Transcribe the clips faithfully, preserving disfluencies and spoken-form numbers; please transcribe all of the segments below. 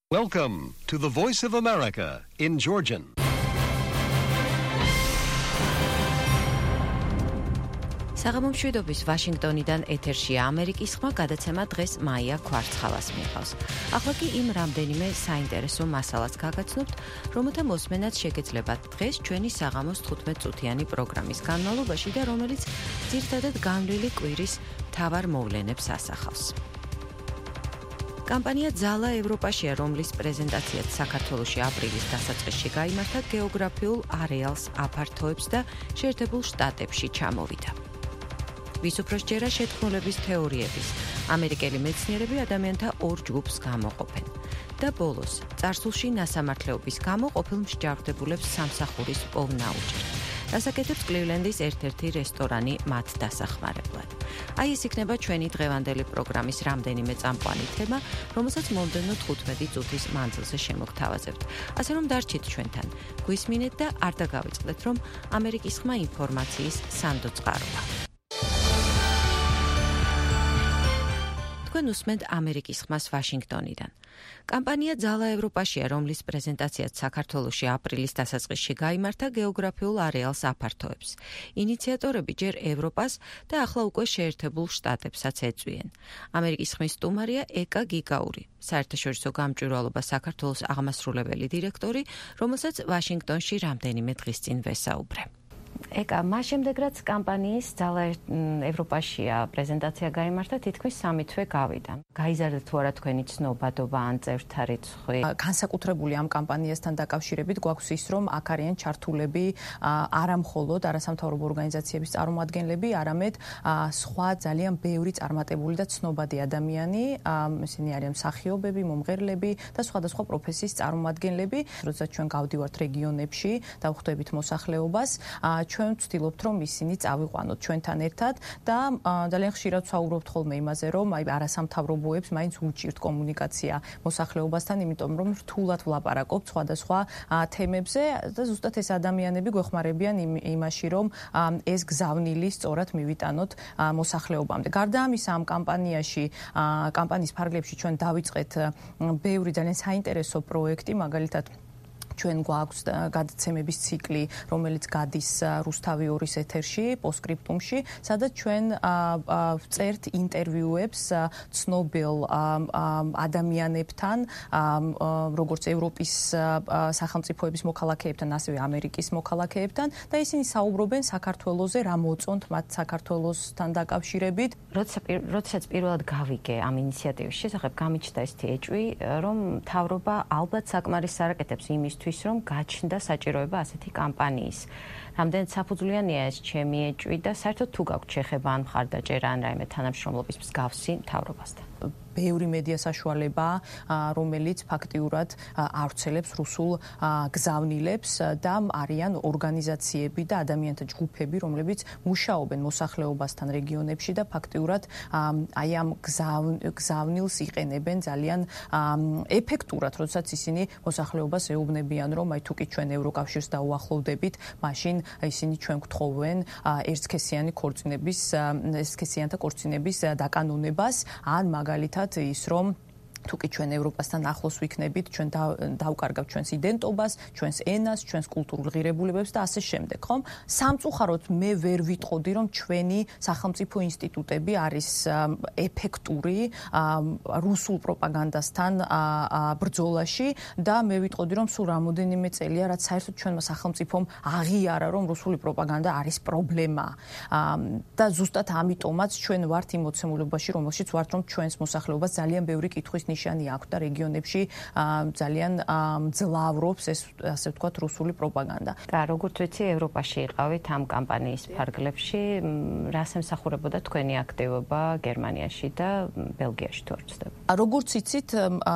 Welcome to the Voice of America in Georgian. საღამომშვიდობის ვაშინგტონიდან ეთერშია ამერიკის ხმა გადაცემა დღეს მაია ქვარცხალას მიიღავს. ახლა კი იმ რამდენიმე საინტერესო მასალას გაგაცნობთ, რომელთა მოსმენაც შეგეძლებათ დღეს ჩვენი საღამოს თხუთმეტ წუთიანი პროგრამის განმავლობაში და რომელიც ძირითადად განვლილი კვირის მთავარ მოვლენებს ასახავს. კამპანია ძალა ევროპაშია, რომლის პრეზენტაციაც საქართველოში აპრილის დასაწყისში გაიმართა, გეოგრაფიულ არეალს აფართოებს და შეერთებულ შტატებში ჩამოვიდა. ვის უფრო სჯერა შეთქმულების თეორიების, ამერიკელი მეცნიერები ადამიანთა ორ ჯგუფს გამოყოფენ. და ბოლოს, წარსულში ნასამართლეობის გამო ყოფილ მსჯავრდებულებს სამსახურის პოვნა უჭერთ. დასაკეთებს კლივლენდის ერთ-ერთი რესტორანი მათ დასახმარებლად. აი ეს იქნება ჩვენი დღევანდელი პროგრამის რამდენიმე წამყვანი თემა, რომელსაც მომდევნო თხუთმეტი წუთის მანძილზე შემოგთავაზებთ. ასე რომ დარჩით ჩვენთან. გვისმინეთ და არ დაგავიწყდეთ, რომ ამერიკის ხმა ინფორმაციის სანდო წყაროა. თქვენ უსმენთ ამერიკის ხმას ვაშინგტონიდან. კამპანია ძალა ევროპაშია, რომლის პრეზენტაციაც საქართველოში აპრილის დასაწყისში გაიმართა, გეოგრაფიულ არეალს აფართოებს. ინიციატორები ჯერ ევროპას და ახლა უკვე შეერთებულ შტატებსაც ეწვიან. ამერიკის ხმის სტუმარია ეკა გიგაური, საერთაშორისო გამჭვირვალობა საქართველოს აღმასრულებელი დირექტორი, რომელსაც ვაშინგტონში რამდენიმე დღის წინ ვესაუბრე. ეკა, მას შემდეგ რაც კამპანიის ძალა ევროპაშია პრეზენტაცია გაიმართა, თითქმის სამი თვე გავიდა. გაიზარდა თუ არა თქვენი ცნობადობა ან წევრთა რიცხვი? განსაკუთრებული ამ კამპანიასთან დაკავშირებით გვაქვს ის, რომ აქ არიან ჩართულები არა მხოლოდ არასამთავრობო ორგანიზაციების წარმომადგენლები, არამედ სხვა ძალიან ბევრი წარმატებული და ცნობადი ადამიანი, ისინი არიან მსახიობები, მომღერლები და სხვადასხვა პროფესიის წარმომადგენლები. როდესაც ჩვენ გავდივართ რეგიონებში და ვხვდებით მოსახლეობას, ჩვენ ვცდილობთ, რომ ისინი წავიყვანოთ ჩვენთან ერთად და ძალიან ხშირად ვსაუბრობთ ხოლმე იმაზე, რომ აი არასამთავრობოებს მაინც უჭირთ კომუნიკაცია მოსახლეობასთან, იმიტომ რომ რთულად ვლაპარაკობთ სხვადასხვა თემებზე და ზუსტად ეს ადამიანები გვეხმარებიან იმაში, რომ ეს გზავნილი სწორად მივიტანოთ მოსახლეობამდე. გარდა ამისა, ამ კამპანიაში, კამპანიის ფარგლებში ჩვენ დავიწყეთ ბევრი ძალიან საინტერესო პროექტი, მაგალითად ჩვენ გვაქვს გადაცემების ციკლი, რომელიც გადის რუსთავი ორის ეთერში, პოსტსკრიპტუმში, სადაც ჩვენ ვწერთ ინტერვიუებს ცნობილ ადამიანებთან, როგორც ევროპის სახელმწიფოების მოქალაქეებთან, ასევე ამერიკის მოქალაქეებთან და ისინი საუბრობენ საქართველოზე, რა მოწონთ მათ საქართველოსთან დაკავშირებით. როდესაც პირველად გავიგე ამ ინიციატივის შესახებ, გამიჩნდა ესეთი ეჭვი, რომ მთავრობა ალბათ საკმარის არაკეთებს იმისთვის, რომ გაჩნდა საჭიროება ასეთი კამპანიის. რამდენად საფუძვლიანია ეს ჩემი ეჭვი და საერთოდ თუ გაქვთ შეხება ან მხარდაჭერა ან რაიმე თანამშრომლობის მსგავსი მთავრობასთან? ბევრი მედია საშუალება, რომელიც ფაქტიურად ავრცელებს რუსულ გზავნილებს და არიან ორგანიზაციები და ადამიანთა ჯგუფები, რომლებიც მუშაობენ მოსახლეობასთან რეგიონებში და ფაქტიურად აი ამ გზავნილს იყენებენ ძალიან ეფექტურად, როდესაც ისინი მოსახლეობას ეუბნებიან, რომ აი თუკი ჩვენ ევროკავშირს დაუახლოვდებით, მაშინ ისინი ჩვენ გთხოვენ ერთსქესიანი ქორწინების, ერთსქესიანთა ქორწინების დაკანონებას, ან მაგალითად ის რომ თუკი ჩვენ ევროპასთან ახლოს ვიქნებით, ჩვენ დავკარგავთ ჩვენს იდენტობას, ჩვენს ენას, ჩვენს კულტურულ ღირებულებებს და ასე შემდეგ, ხომ? სამწუხაროდ მე ვერ ვიტყოდი, რომ ჩვენი სახელმწიფო ინსტიტუტები არის ეფექტური რუსულ პროპაგანდასთან ბრძოლაში და მე ვიტყოდი, რომ სულ რამოდენიმე წელია, რაც საერთოდ ჩვენმა სახელმწიფომ აღიარა, რომ რუსული პროპაგანდა არის პრობლემა. და ზუსტად ამიტომაც ჩვენ ვართ იმ მოცემულობაში, რომელშიც ვართ, რომ ჩვენს მოსახლეობას ძალიან ბევრი კითხვის ნიშანი აქვს და რეგიონებში ძალიან ძლავრობს ეს ასე ვთქვათ რუსული პროპაგანდა. და როგორც ვიცი, ევროპაში იყავით ამ კამპანიის ფარგლებში, რას ემსახურებოდა თქვენი აქტივობა გერმანიაში და ბელგიაში თუ არ ვცდები? როგორც იცით,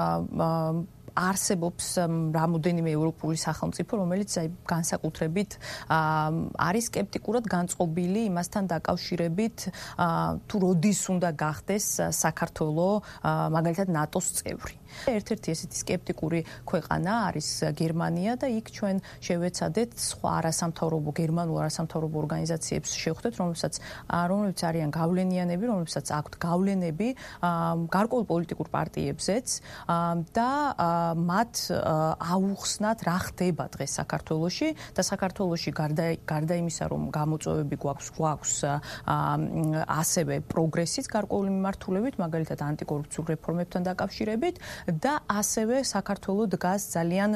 არსებობს რამოდენიმე ევროპული სახელმწიფო, რომელიც აი განსაკუთრებით არის სკეპტიკურად განწყობილი იმასთან დაკავშირებით, თუ როდის უნდა გახდეს საქართველო მაგალითად ნატოს წევრი. ერთ-ერთი ესეთი სკეპტიკური ქვეყანა არის გერმანია და იქ ჩვენ შევეცადეთ სხვა არასამთავრობო გერმანულ არასამთავრობო ორგანიზაციებს შევხვდეთ, რომელსაც რომლებიც არიან გავლენიანები, რომლებსაც აქვთ გავლენები გარკვეულ პოლიტიკურ პარტიებზეც და მათ აუხსნათ რა ხდება დღეს საქართველოში და საქართველოში გარდა გარდა იმისა რომ გამოწვევები გვაქვს გვაქვს ასევე პროგრესის გარკვეული მიმართულებით, მაგალითად ანტიკორუფციულ რეფორმებთან დაკავშირებით და ასევე საქართველოს დგას ძალიან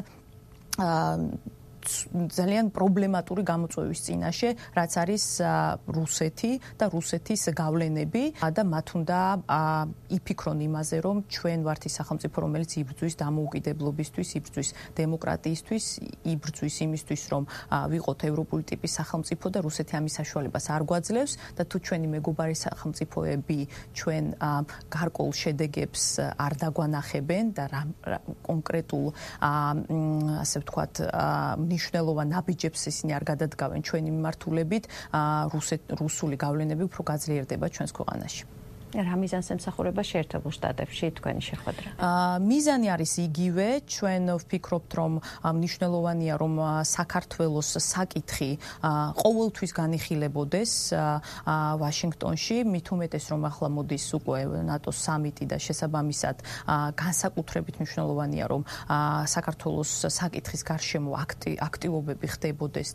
ძალიან პრობლემატური გამოწვევის წინაშე, რაც არის რუსეთი და რუსეთის გავლენები და მათ უნდა იფიქრონ იმაზე, რომ ჩვენ ვართ ის სახელმწიფო, რომელიც იბრძვის დამოუკიდებლობისთვის, იბრძვის დემოკრატიისთვის, იბრძვის იმისთვის, რომ ვიყოთ ევროპული ტიპის სახელმწიფო და რუსეთი ამის საშუალებას არ გვაძლევს და თუ ჩვენი მეგობარი სახელმწიფოები ჩვენ გარკვეულ შედეგებს არ დაგვანახებენ და კონკრეტულ ასე ვთქვათ ნიშნულოვან ნაბიჯებს ისინი არ გადადგავენ ჩვენი მიმართულებით, რუსული გავლენები უფრო გაძლიერდება ჩვენს ქვეყანაში. რა მიზანს ემსახურება შეერთებულ შტატებში თქვენი შეხვედრა? მიზანი არის იგივე, ჩვენ ვფიქრობთ, რომ მნიშვნელოვანია, რომ საქართველოს საკითხი ყოველთვის განიხილებოდეს ვაშინგტონში, მით უმეტეს, რომ ახლა მოდის უკვე ნატოს სამიტი და შესაბამისად განსაკუთრებით მნიშვნელოვანია, რომ საქართველოს საკითხის გარშემო აქტივობები ხდებოდეს.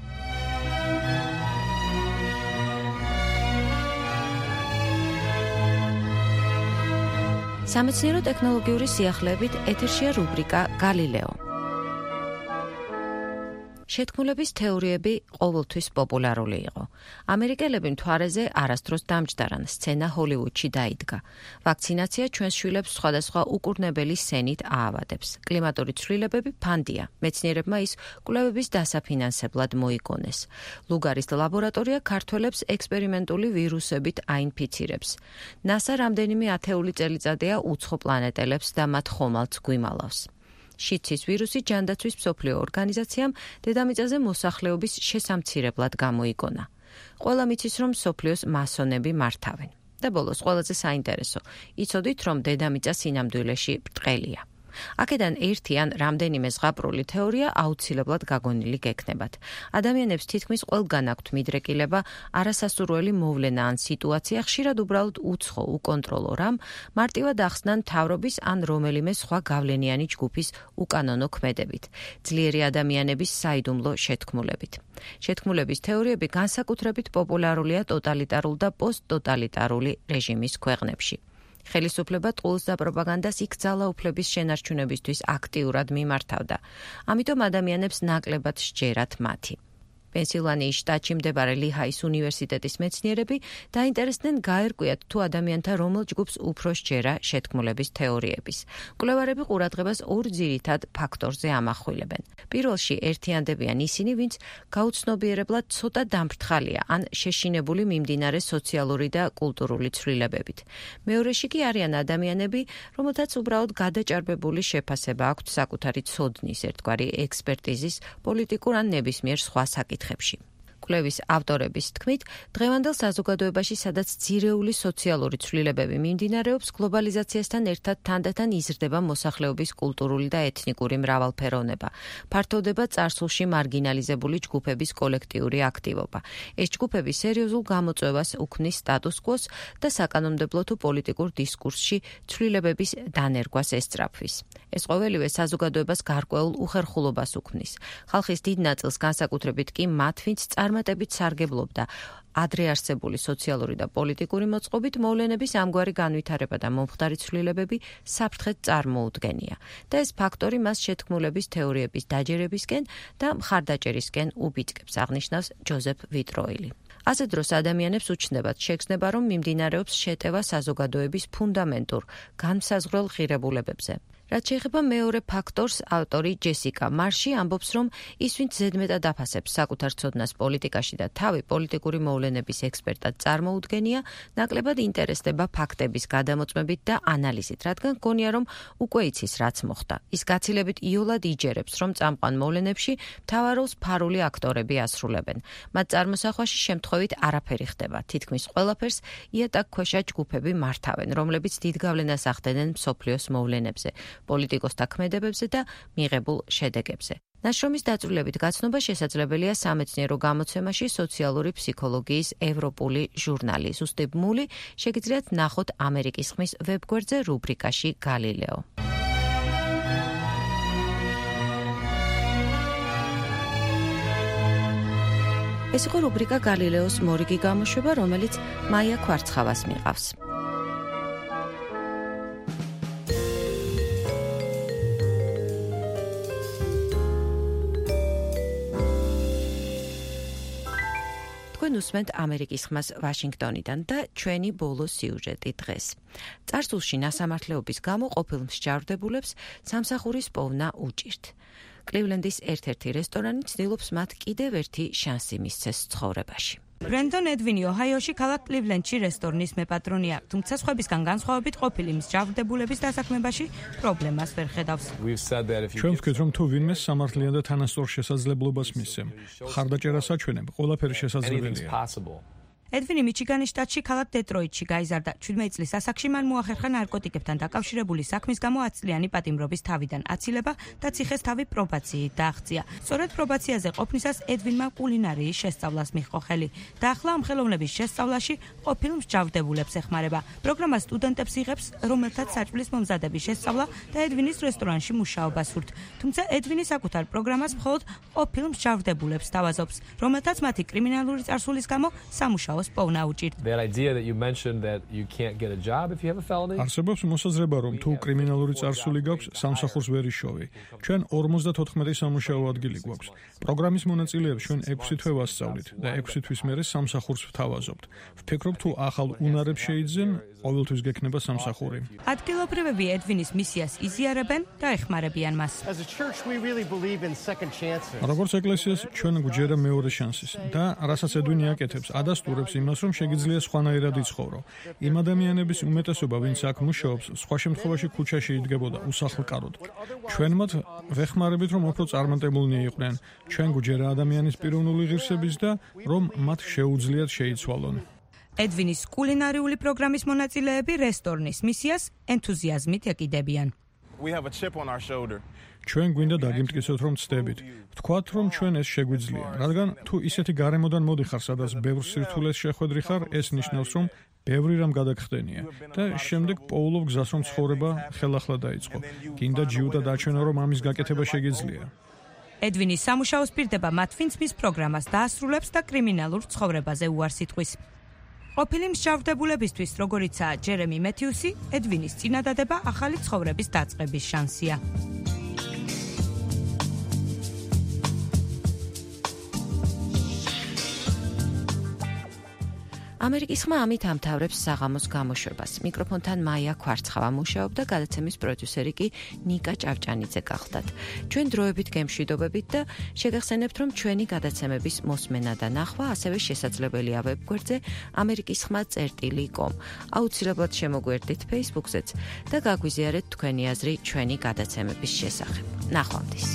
სამეცნიერო ტექნოლოგიური სიახლეებით ეთერშია რუბრიკა გალილეო. შეთქმულების თეორიები ყოველთვის პოპულარული იყო. ამერიკელები მთვარეზე არასდროს დამჯდარან, სცენა ჰოლივუდში დაიდგა. ვაქცინაცია ჩვენს შვილებს სხვადასხვა უკურნებელი სენით აავადებს. კლიმატური ცვლილებები ფანდია. მეცნიერებმა ის კვლევების დასაფინანსებლად მოიგონეს. ლუგარის ლაბორატორია ქართველებს ექსპერიმენტული ვირუსებით აინფიცირებს. ნასა რამდენიმე ათეული წელიწადია უცხო პლანეტელებს და მათ ხომალდს გვიმალავს. შიცის ვირუსი ჯანდაცვის მსოფლიო ორგანიზაციამ დედამიწაზე მოსახლეობის შესამცირებლად გამოიგონა. ყველა მიცის, რომ მსოფლიოს მასონები მართავენ. და ბოლოს ყველაზე საინტერესო, იცოდით, რომ დედამიწა სინამდვილეში ბრტყელია. აქედან ერთი ან რამდენიმე ზღაპრული თეორია აუცილებლად გაგონილი გექნებათ. ადამიანებს თითქმის ყველგან აქვთ მიდრეკილება, არასასურველი მოვლენა ან სიტუაცია ხშირად უბრალოდ უცხო, უკონტროლო რამ, მარტივად ახსნან მთავრობის ან რომელიმე სხვა გავლენიანი ჯგუფის უკანონო ქმედებით, ძლიერი ადამიანების საიდუმლო შეთქმულებით. შეთქმულების თეორიები განსაკუთრებით პოპულარულია ტოტალიტარულ და პოსტტოტალიტარული რეჟიმის ქვეყნებში. ხელისუფლება ტყუილს და პროპაგანდას იქ ძალაუფლების შენარჩუნებისთვის აქტიურად მიმართავდა. ამიტომ ადამიანებს ნაკლებად სჯერათ მათი. პენსილვანიის შტატში მდებარე ლიჰაის უნივერსიტეტის მეცნიერები დაინტერესდნენ გაერკვიათ თუ ადამიანთა რომელ ჯგუფს უფრო სჯერა შეთქმულების თეორიების. მკვლევარები ყურადღებას ორ ძირითად ფაქტორზე ამახვილებენ. პირველში ერთიანდებიან ისინი, ვინც გაუცნობიერებლად ცოტა დამფრთხალია ან შეშინებული მიმდინარე სოციალური და კულტურული ცვლილებებით. მეორეში კი არიან ადამიანები, რომელთაც უბრალოდ გადაჭარბებული შეფასება აქვთ საკუთარი ცოდნის, ერთგვარი ექსპერტიზის, პოლიტიკურ ან ნებისმიერ სხვა საკითხებში. კვლევის ავტორების თქმით, დღევანდელ საზოგადოებაში, სადაც ძირეული სოციალური ცვლილებები მიმდინარეობს, გლობალიზაციასთან ერთად თანდათან იზრდება მოსახლეობის კულტურული და ეთნიკური მრავალფეროვნება. ფართოვდება წარსულში მარგინალიზებული ჯგუფების კოლექტიური აქტივობა. ეს ჯგუფები სერიოზულ გამოწვევას უქმნის სტატუს კვოს და საკანონმდებლო თუ პოლიტიკურ დისკურსში ცვლილებების დანერგვას ესწრაფვის. ეს ყოველივე საზოგადოებას გარკვეულ უხერხულობას უქმნის. ხალხის დიდ ნაწილს, განსაკუთრებით კი მათ, ვინც წარმატებით სარგებლობდა ადრე არსებული სოციალური და პოლიტიკური მოწყობით, მოვლენების ამგვარი განვითარება და მომხდარი ცვლილებები საფრთხედ წარმოუდგენია და ეს ფაქტორი მას შეთქმულების თეორიების დაჯერებისკენ და მხარდაჭერისკენ უბიძგებს, აღნიშნავს ჯოზეფ ვიტროილი. ასე დროს ადამიანებს უჩნდებათ შეგრძნება, რომ მიმდინარეობს შეტევა საზოგადოების ფუნდამენტურ, განმსაზღვრელ ღირებულებებზე. რაც შეეხება მეორე ფაქტორს, ავტორი ჯესიკა მარში ამბობს, რომ ის, ვინც ზედმეტად აფასებს საკუთარ ცოდნას პოლიტიკაში და თავი პოლიტიკური მოვლენების ექსპერტად წარმოუდგენია, ნაკლებად ინტერესდება ფაქტების გადამოწმებით და ანალიზით, რადგან გონია, რომ უკვე იცის, რაც მოხდა. ის გაცილებით იოლად იჯერებს, რომ წამყვან მოვლენებში მთავარ როლს ფარული აქტორები ასრულებენ. მათ წარმოსახვაში შემთხვევით არაფერი ხდება. თითქმის ყველაფერს იატაკქვეშა ჯგუფები მართავენ, რომლებიც დიდ გავლენას ახდენენ მსოფლიოს მოვლენებზე, პოლიტიკოსთა ქმედებებზე და მიღებულ შედეგებზე. ნაშრომის დაწვრილებით გაცნობა შესაძლებელია სამეცნიერო გამოცემაში სოციალური ფსიქოლოგიის ევროპული ჟურნალი. ზუსტი ბმული შეგიძლიათ ნახოთ ამერიკის ხმის ვებგვერდზე რუბრიკაში გალილეო. ეს იყო რუბრიკა გალილეოს მორიგი გამოშვება, რომელიც მაია ქვარცხავას მიყავს. თქვენ უსმენთ ამერიკის ხმას ვაშინგტონიდან და ჩვენი ბოლო სიუჟეტი დღეს. წარსულში ნასამართლეობის გამო ყოფილ მსჯავრდებულებს სამსახურის პოვნა უჭირთ. კლივლენდის ერთ-ერთი რესტორანი ცდილობს მათ კიდევ ერთი შანსი მისცეს ცხოვრებაში. ბრენდონ ედვინი ოჰაიოში ქალაქ კლივლენდში რესტორნის მეპატრონია, თუმცა სხვებისგან განსხვავებით ყოფილი მსჯავრდებულების დასაქმებაში პრობლემას ვერ ხედავს. ჩვენ ვთქვით, რომ თუ ვინმეს სამართლიან და თანასწორ შესაძლებლობას მისცემ, ხარდაჭერას აჩვენებ, ყველაფერი შესაძლებელია. ედვინი მიჩიგანის შტატში ქალაქ დეტროიტში გაიზარდა. შვიდმეტი წლის ასაკში მან მოახერხა ნარკოტიკებთან დაკავშირებული საქმის გამო ათწლიანი პატიმრობის თავიდან აცილება და ციხეს თავი პრობაციით დააღწია. სწორედ პრობაციაზე ყოფნისას ედვინმა კულინარიის შესწავლას მიჰყო ხელი და ახლა ამ ხელოვნების შესწავლაში ყოფილ მსჯავრდებულებს ეხმარება. პროგრამა სტუდენტებს იღებს, რომელთაც საჭმლის მომზადების შესწავლა და ედვინის რესტორანში მუშაობა სურთ. თუმცა ედვინი საკუთარ პროგრამას მხოლოდ ყოფილ მსჯავრდებულებს თავაზობს, რომელთაც მათი კრიმინალური წარსულის გამო სამუშაო პოვნა უჭირთ. არსებობს მოსაზრება, რომ თუ კრიმინალური წარსული გაქვს, სამსახურს ვერ იშოვი. ჩვენ ორმოცდათოთხმეტი სამუშაო ადგილი გვაქვს. პროგრამის მონაწილეებს ჩვენ ექვსი თვე ვასწავლით და ექვსი თვის მერე სამსახურს ვთავაზობთ. ვფიქრობ, თუ ახალ უნარებს შეიძენ, ყოველთვის გექნება სამსახური. ადგილობრივები ედვინის მისიას იზიარებენ და ეხმარებიან მას. როგორც ეკლესიას, ჩვენ გვჯერა მეორე შანსის და რასაც ედვინი აკეთებს, ადასტურებს იმას, რომ შეგიძლია სხვანაირად იცხოვრო. იმ ადამიანების უმეტესობა, ვინც აქ მუშაობს, სხვა შემთხვევაში ქუჩაში იდგებოდა უსახლკაროდ. ჩვენ მათ ვეხმარებით, რომ უფრო წარმატებულნი იყვნენ. ჩვენ გვჯერა ადამიანის პიროვნული ღირსების და რომ მათ შეუძლიათ შეიცვალონ. ედვინის კულინარიული პროგრამის მონაწილეები რესტორნის მისიას ენთუზიაზმით ეკიდებიან. ჩვენ გვინდა დაგიმტკიცოთ, რომ ცდებით. ვთქვათ, რომ ჩვენ ეს შეგვიძლია, რადგან თუ ისეთი გარემოდან მოდიხარ, სადაც ბევრ სირთულეს შეხვედრი ხარ, ეს ნიშნავს, რომ ბევრი რამ გადაგხდენია და შემდეგ პოულობ გზას, რომ ცხოვრება ხელახლა დაიწყო. გინდა ჯიუტა დაჩვენო, რომ ამის გაკეთება შეგიძლია. ედვინის სამუშაოს პირდება მათ, ვინც მის პროგრამას დაასრულებს და კრიმინალურ ცხოვრებაზე უარს იტყვის. ყოფილი მსჯავრდებულებისთვის, როგორიცაა ჯერემი მეთიუსი, ედვინის წინადადება ახალი ცხოვრების დაწყების შანსია. ამერიკის ხმა ამით ამთავრებს საღამოს გამოშვებას. მიკროფონთან მაია ქვარცხავა მუშაობდა, გადაცემის პროდიუსერი კი ნიკა ჭავჭანიძე გახლდათ. ჩვენ დროებით გემშვიდობებით და შეგახსენებთ, რომ ჩვენი გადაცემების მოსმენა და ნახვა ასევე შესაძლებელია ვებგვერდზე ამერიკის ხმა წერტილი კომ. აუცილებლად შემოგვერდით Facebook-ზეც და გაგვიზიარეთ თქვენი აზრი ჩვენი გადაცემების შესახებ. ნახვამდის.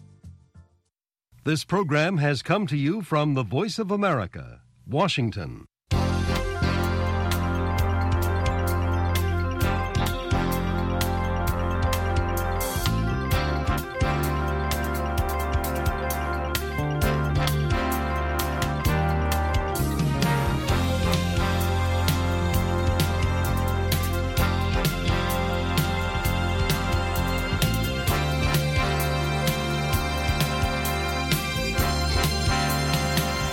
This program has come to you from the Voice of America, Washington.